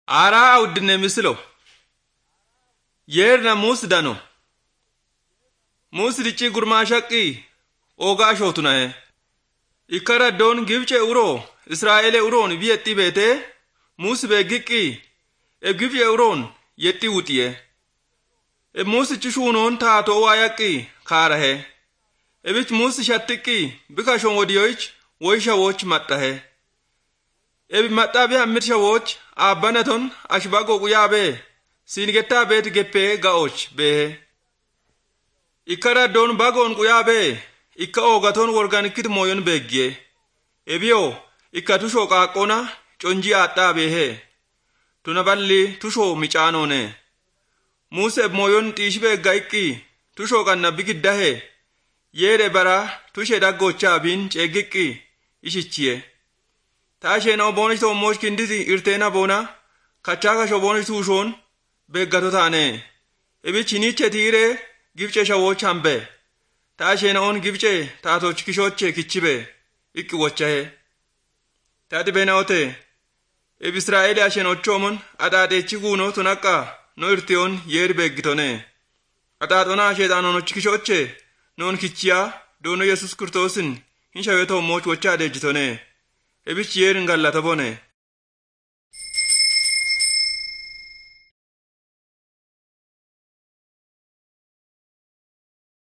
Aaraa uddine misilo. Yeerna muusdano. Muusdichi gurmaa shaqqii ogaa shootunahe. Ikkara doon Gibce uroo Israa'elee uroon biyyatti beetee muus beegiqqii Gibce uroon yetti wuxiye. Muusichi shuunoon taatoo waa yaqqii kaarahe. Ebich muusi shattiqqii bika shon wodiyoich woysha woch maxxahe. Ebi maxxaa biha mirsha woch abbanaton ashbago guyaabe siingettaa beet geppee ga'och behe. Ikkara doon bagoon guyaabe ikka oogaton worganikit mooyon beeggiye. Ebiyo ikka tushoo qaaqqona conjii aadhaa behe. Tuna balli tushoo micaanoone. Muuse mooyon xiishi beegga iqqii tushoo qanna bigiddahe. Yeere bara tushe daggochaa biin ceeggiqqii ishichiye. Taasheen oboonish toommosh kindisi irteena boona kachaaka shoboonish tuushoon beeggato taane. Ebichi niche tiiree Gibce shawooch hambe. Taasheen on Gibce taatoch kishooche kichibe ikki wochahe. Taati beenaote ebi Israa'eeli asheen ochoomon adaadeechi guuno tunaqqa no irtiyoon yeeri beeggitone. Adaaxonaa asheexaanonoch kishooche noon kichiyaa doono Yesus Kiristoosin hin shawee toommoch wochaa adeejjitone. Ebich yeerin gallata bone.